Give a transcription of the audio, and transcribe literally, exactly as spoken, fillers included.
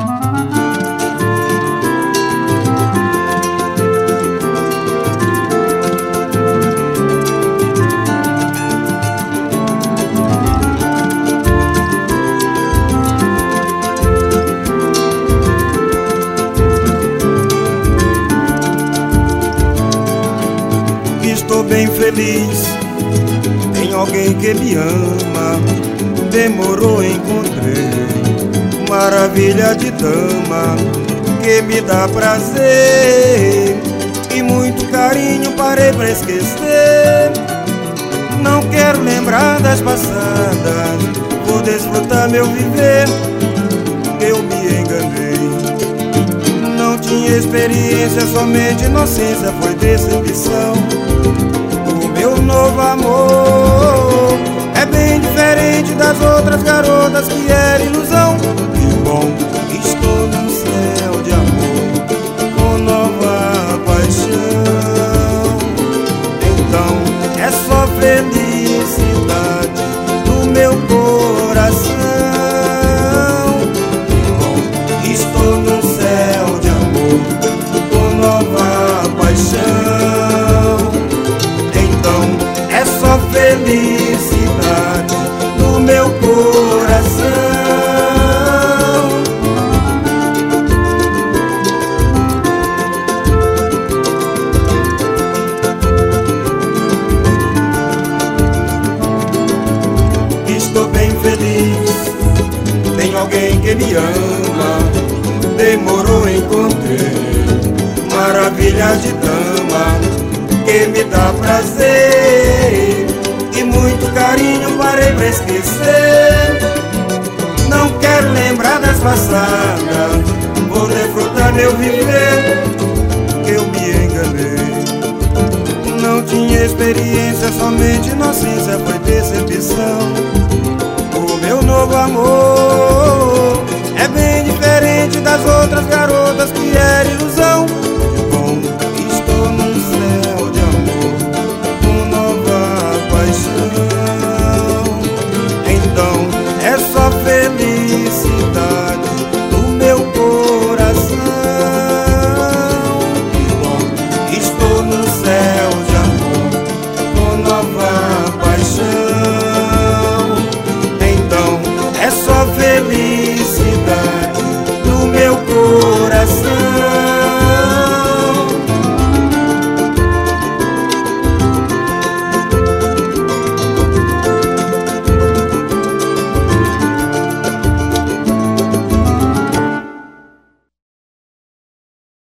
Estou bem feliz, tem alguém que me ama. Demorou, encontrei maravilha de dama que me dá prazer e muito carinho. Parei pra esquecer, não quero lembrar das passadas, vou desfrutar meu viver. Eu me enganei, não tinha experiência, somente inocência, foi decepção. O meu novo amor é bem diferente das outras garotas que era ilusão. Que bom, estou num céu de amor com nova paixão. Então é só felicidade do meu coração. Que bom, estou num céu de amor com nova paixão. É só felicidade no meu coração. Estou bem feliz, tem alguém que me ama. Demorou, encontrei maravilha de dama que me dá prazer e muito carinho. Parei pra esquecer, não quero lembrar das passadas, vou desfrutar meu viver. Eu me enganei, não tinha experiência, somente inocência, foi decepção. O meu novo amor é bem diferente das outras garotas